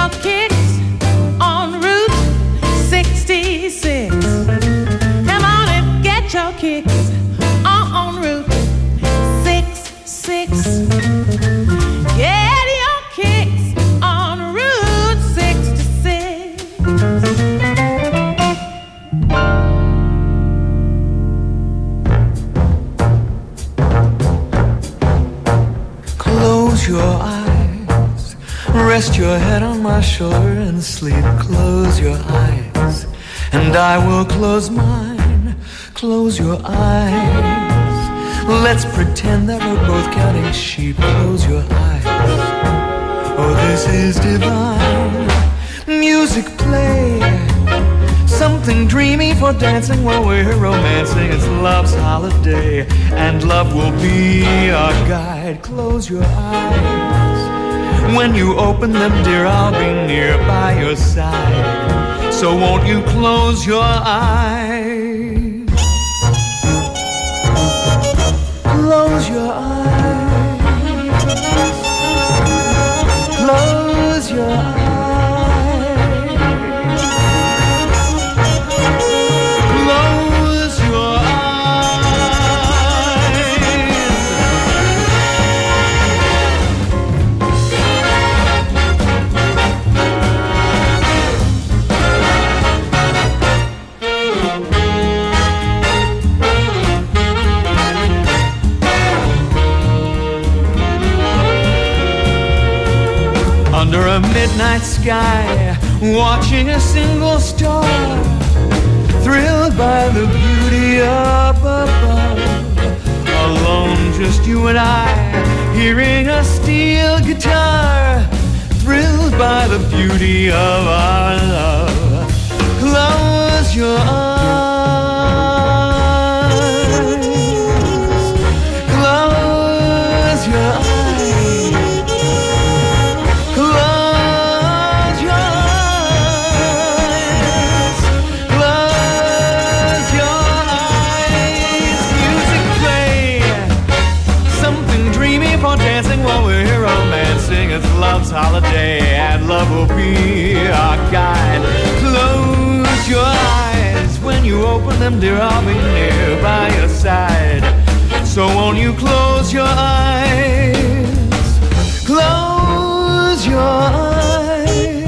your kicks on Route 66. Come on and get your kicks on Route 66. Get your kicks on Route 66. Close your eyes, rest your head on my shoulder and sleep. Close your eyes, and I will close mine. Close your eyes, let's pretend that we're both counting sheep. Close your eyes, oh this is divine. Music play, something dreamy for dancing while we're romancing. It's love's holiday, and love will be our guide. Close your eyes, when you open them, dear, I'll be near by your side. So won't you close your eyes? Close your eyes, close your eyes. Under a midnight sky, watching a single star, thrilled by the beauty up above. Alone, just you and I, hearing a steel guitar, thrilled by the beauty of our love. Close your eyes, close your eyes. It's love's holiday, and love will be our guide. Close your eyes, when you open them, dear, I'll be near by your side. So won't you close your eyes, close your eyes,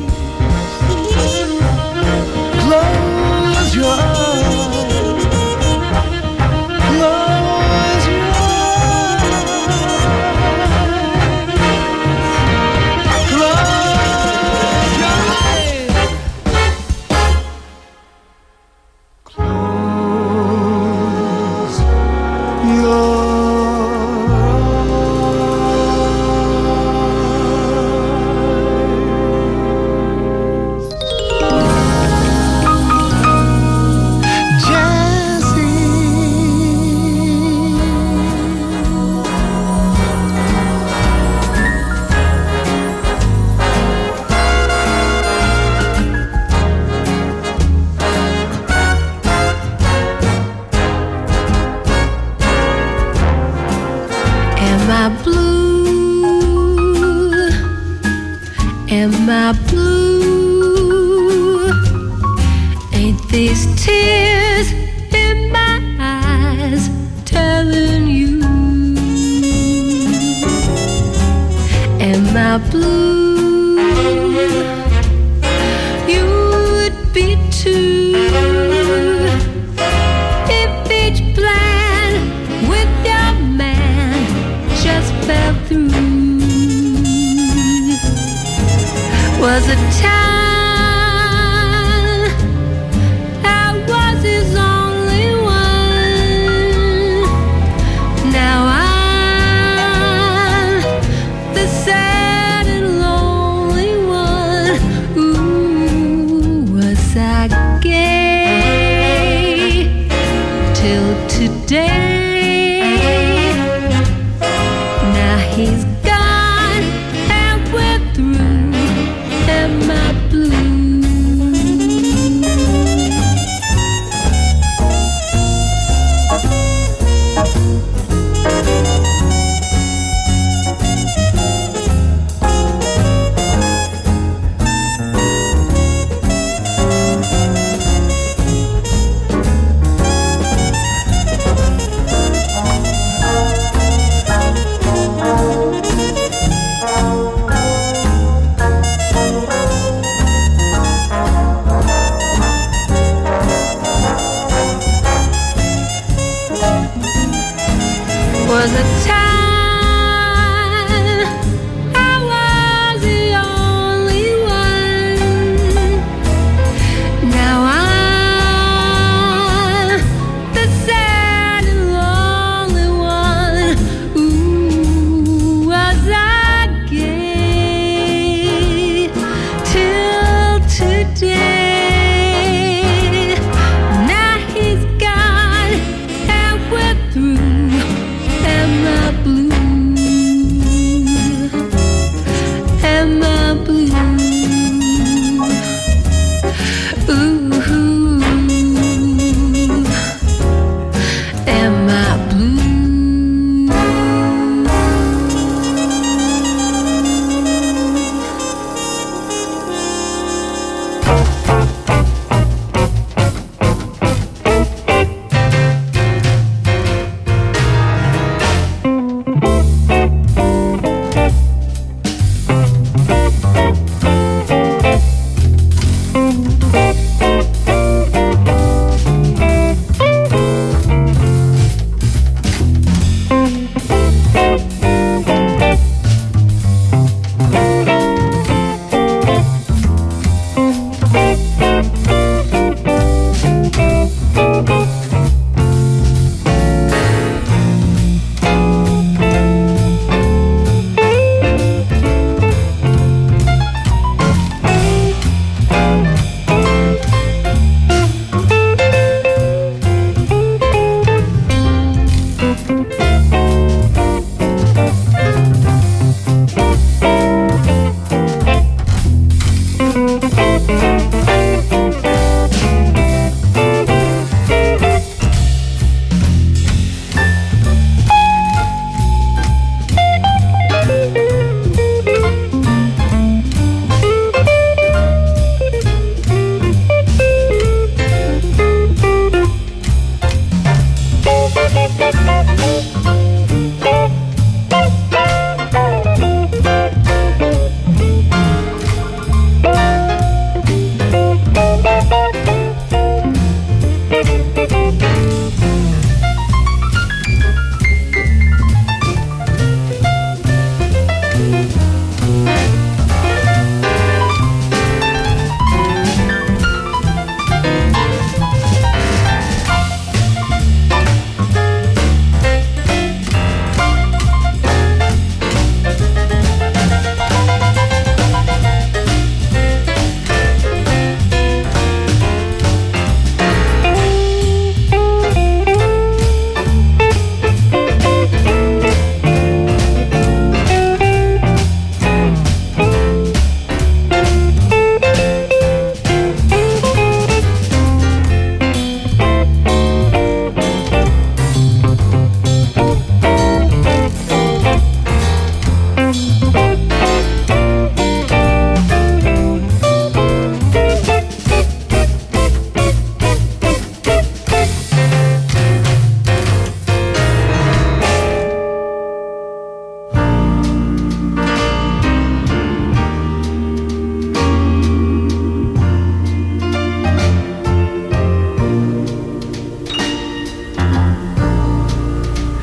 close your eyes. Am I blue? Ain't these tears in my eyes telling you? Am I blue? You would be too if each plan with your man just fell through. Was a time I was his only one. Now I'm the sad and lonely one. Ooh, was I gay till today? Now he's gone and we're through. Am I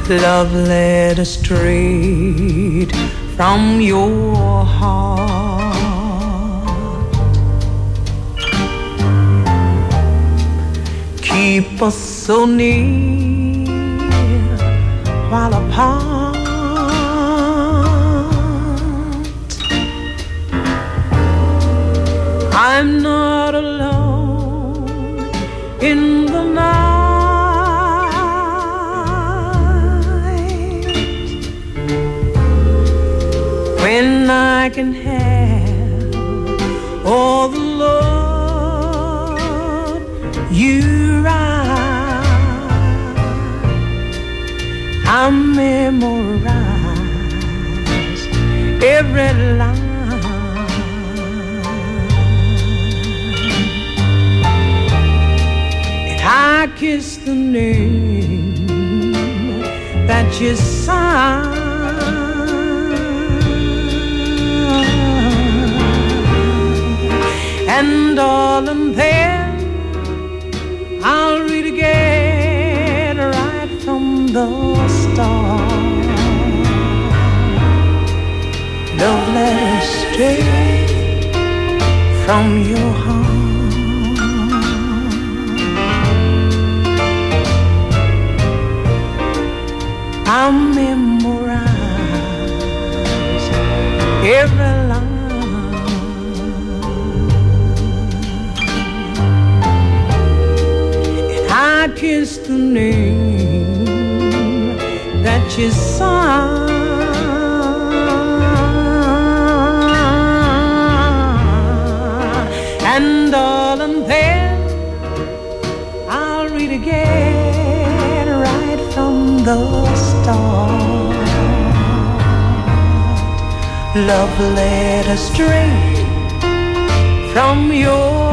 love letter straight from your heart. Keep us so near while apart. I'm not alone in the night when I can have all the love you write. I memorize every line. I kiss the name that you signed, and darling, then I'll read again right from the start. Love letters straight from your heart. I memorize every line, and I kiss the name that you signed, and darling, then I'll read again right from the love letter straight from your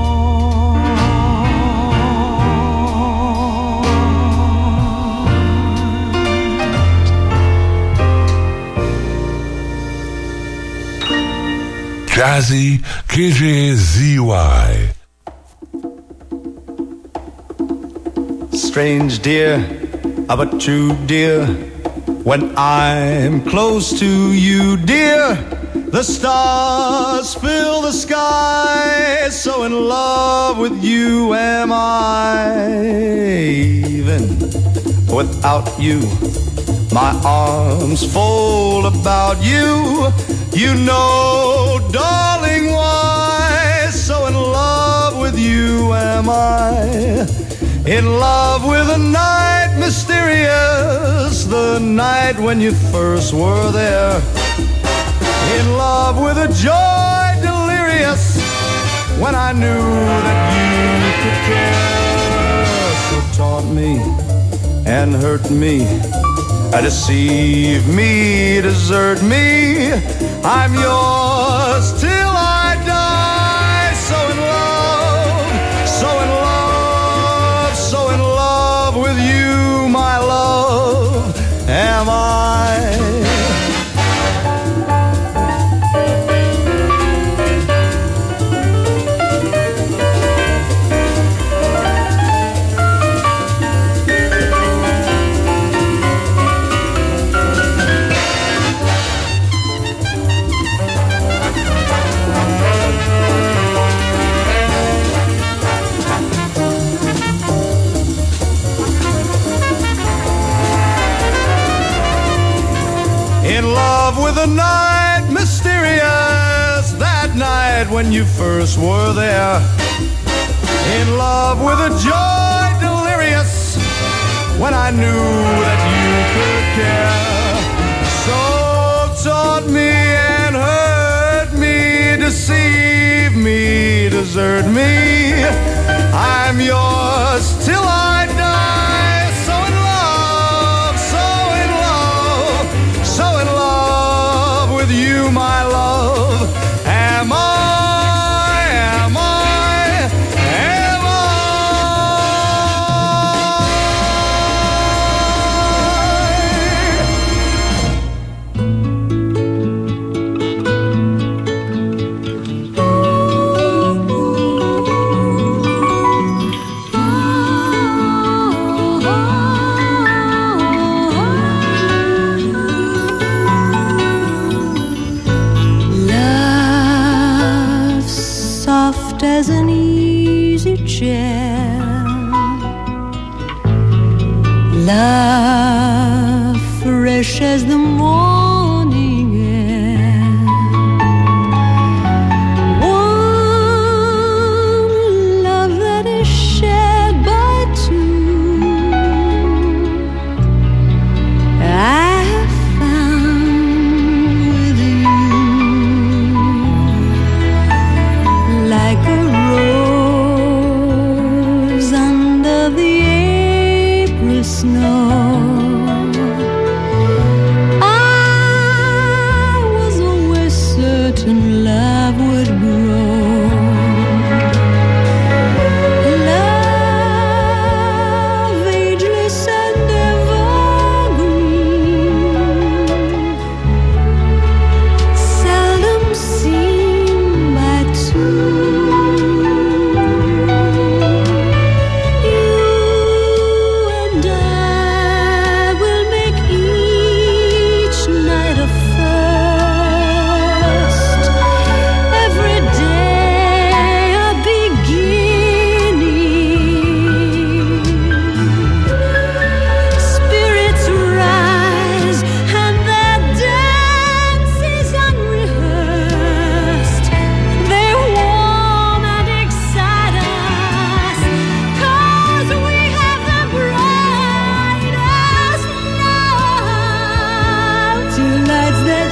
heart. Jazzy KJZY. Strange dear, but true dear, when I'm close to you, dear, the stars fill the sky. So in love with you am I. Even without you, my arms fold about you. You know, darling, why. So in love with you am I. In love with a night mysterious, the night when you first were there. In love with a joy delirious, when I knew that you could care. So taunt me and hurt me, deceive me, desert me, I'm yours till I die. So in love, so in love, so in love with you, my love, am I. In love with a night mysterious, that night when you first were there. In love with a joy delirious, when I knew that you could care. So taunt me and hurt me, deceive me, desert me, I'm yours till I die. So in love, so in love, so in love with you, my love, am I, am I, am I. as an easy chair. Love fresh as the morning air. One love that is shared by two. I have found with you, like a rose under the April snow. I was always certain love would grow. Love ageless and evergreen, seldom seen by two. You and I will make each night a first, every day a beginning. Spirits rise and their dance is unrehearsed. They warm and excite us, 'cause we have the brightest love. Two lights that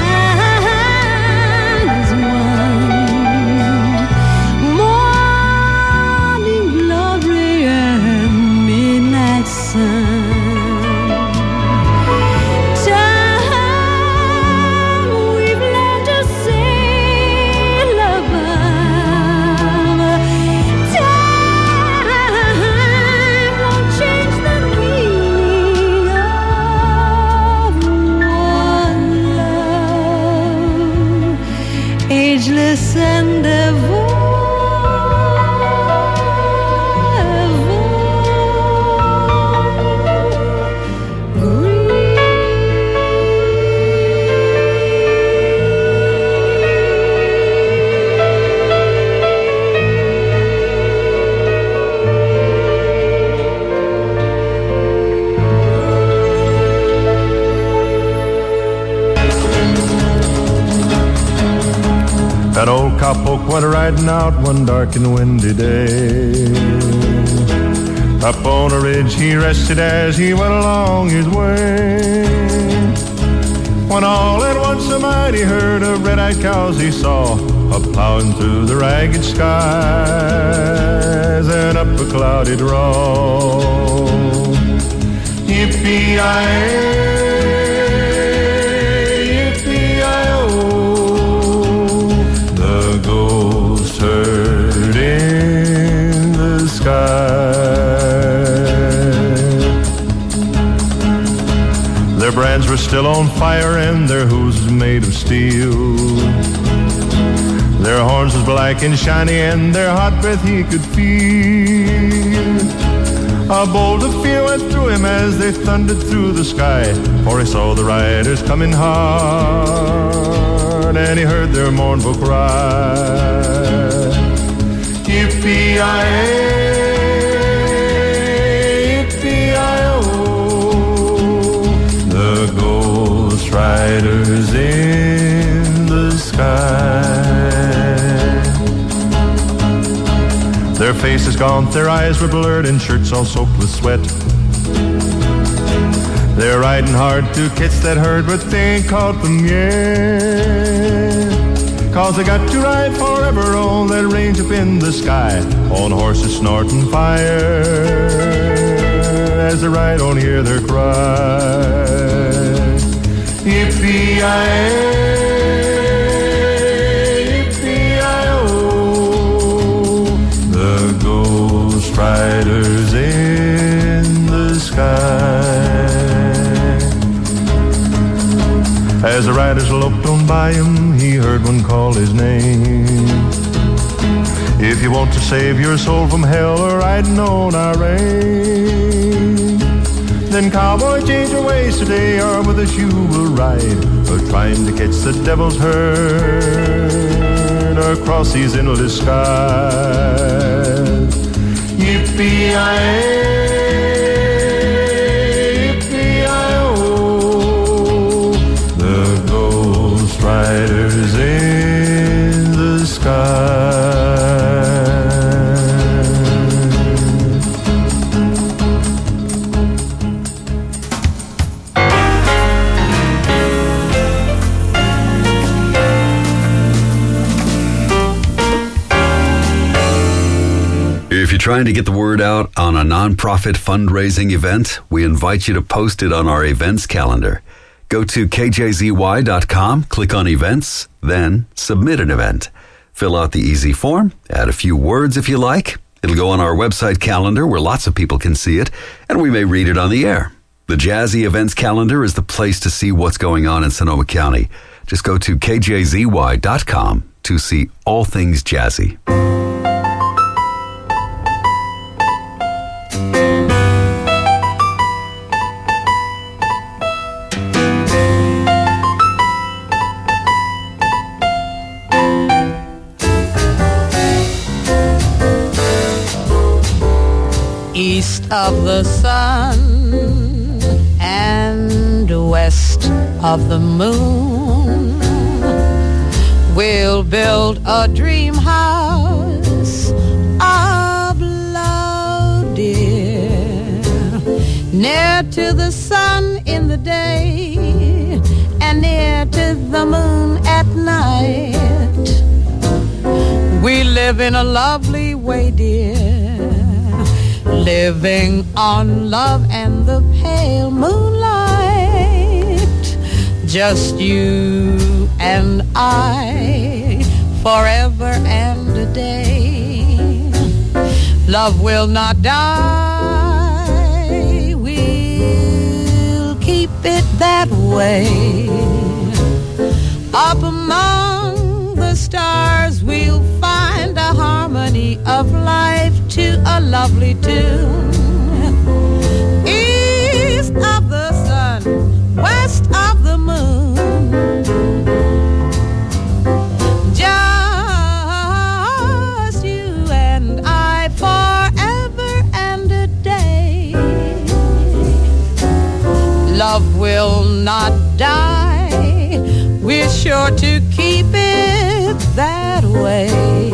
shine as one, morning glory and midnight sun. Time we've learned to sail above. Time won't change the meaning of one love, ageless and ever. An old cowpoke went riding out one dark and windy day. Up on a ridge he rested as he went along his way. When all at once a mighty herd of red-eyed cows he saw, a-plowing through the ragged skies and up a cloudy draw. Yippee-yi-ay, ghost herd in the sky. Their brands were still on fire and their hooves was made of steel. Their horns was black and shiny and their hot breath he could feel. A bolt of fear went through him as they thundered through the sky, for he saw the riders coming hard and he heard their mournful cry. Yippee-yi-ay, yippee-yi-oh, the ghost riders in the sky. Their faces gaunt, their eyes were blurred, and shirts all soaked with sweat. They're riding hard to catch that herd, but they ain't caught them yet. 'Cause they got to ride forever on that range up in the sky, on horses snorting fire, as they ride on hear their cry. Yippee-yi-ay, yippee-yi-oh, the ghost riders in the sky. As the riders loped on by him, he heard one call his name. If you want to save your soul from hell or riding on our range, then cowboy, change your ways today, or with us you will ride, or trying to catch the devil's herd, or cross across these endless skies. Yippee-yi-yay, yippee-yi-oh, the Ghost Riders in the sky. If you're trying to get the word out on a nonprofit fundraising event, we invite you to post it on our events calendar. Go to kjzy.com, click on events, then submit an event. Fill out the easy form, add a few words if you like. It'll go on our website calendar where lots of people can see it, and we may read it on the air. The Jazzy Events Calendar is the place to see what's going on in Sonoma County. Just go to kjzy.com to see all things jazzy. East of the sun and west of the moon, we'll build a dream house of love, dear, near to the sun in the day and near to the moon at night. We live in a lovely way, dear, living on love and the pale moonlight. Just you and I, forever and a day. Love will not die, we'll keep it that way. Up among the stars we'll find a harmony of life to a lovely tune. East of the sun, west of the moon, just you and I forever and a day. Love will not die, we're sure to keep it that way.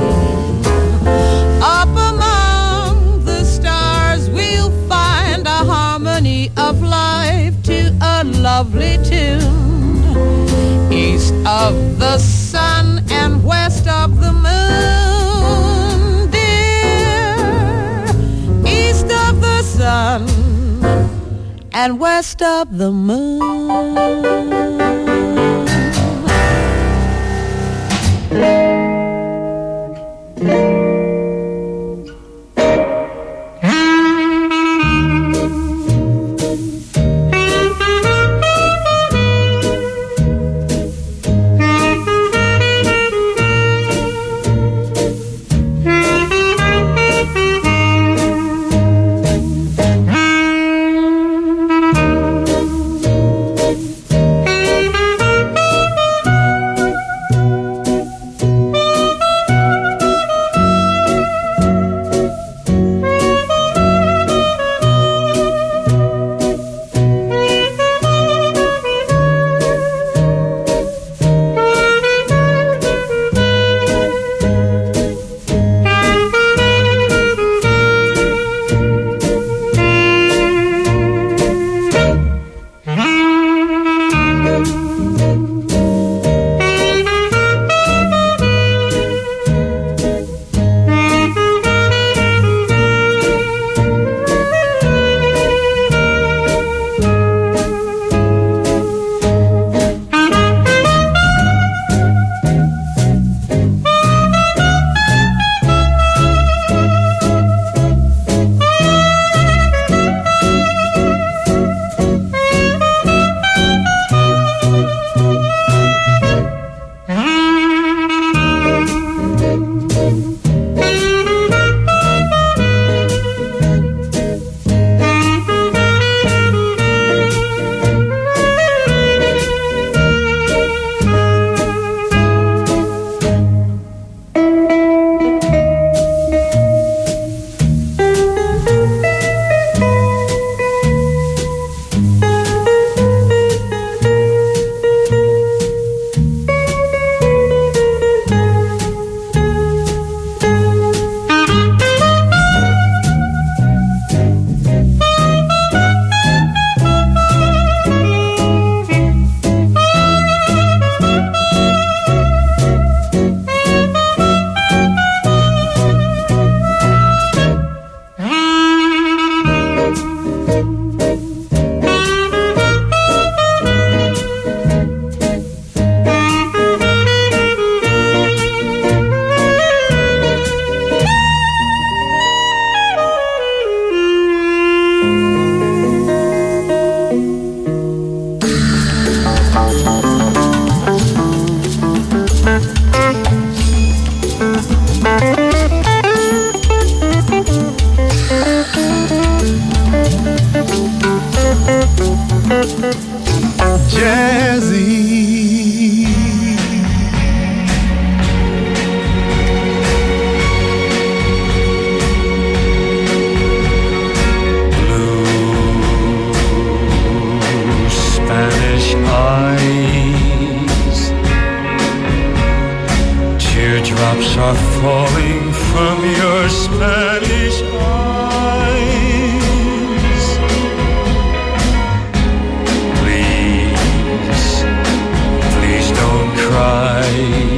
Up among the stars we'll find a harmony of life to a lovely tune. East of the sun and west of the moon, dear. East of the sun and west of the moon. Drops are falling from your Spanish eyes. Please, please don't cry.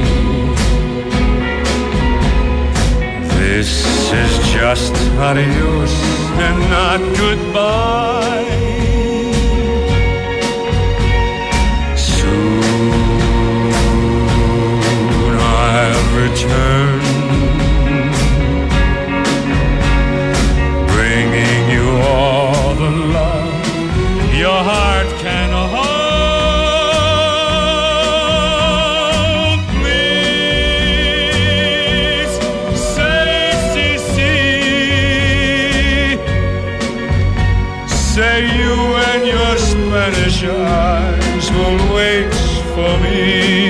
This is just adios and not goodbye. Soon I'll return, bringing you all the love your heart can hold. Please say, say you and your Spanish eyes will wait for me.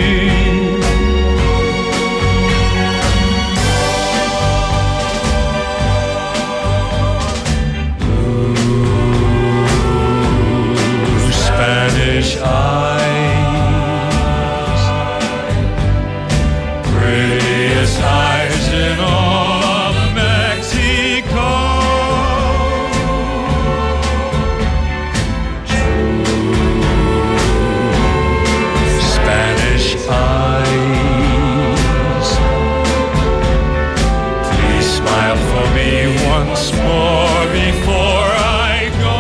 Spanish eyes, prettiest eyes in all of Mexico. Spanish eyes, please smile for me once more before I go.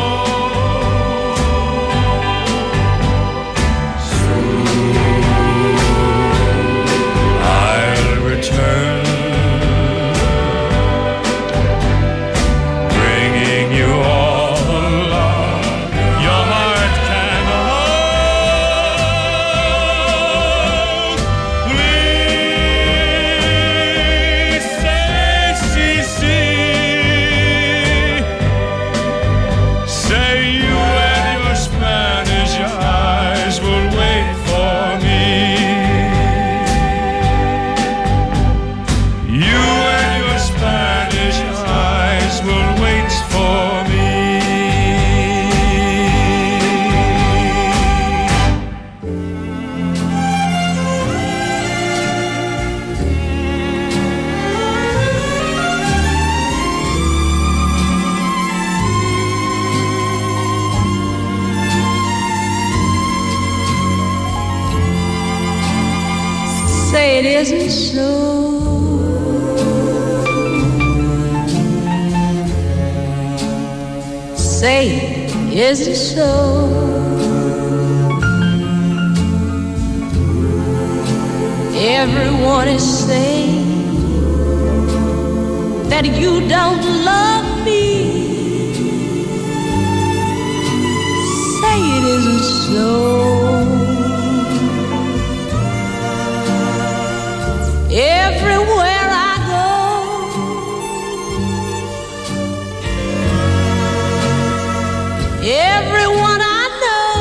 Return, bringing you all the love your heart can hold. Please say, say you and your Spanish eyes will wait for me. You and your Spanish eyes will wait for me. Say it isn't so. Say it isn't so. Everyone is saying that you don't love me. Say it isn't so. Everywhere I go, everyone I know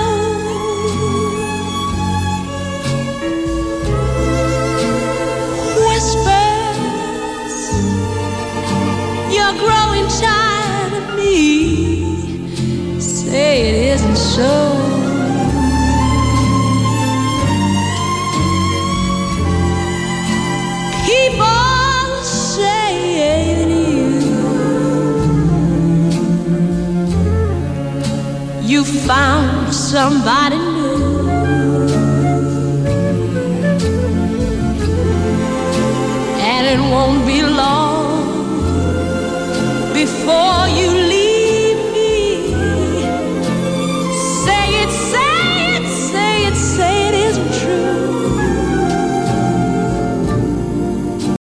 whispers, you're growing tired of me. Say it isn't so. Keep on saying you found somebody new, and it won't be long before you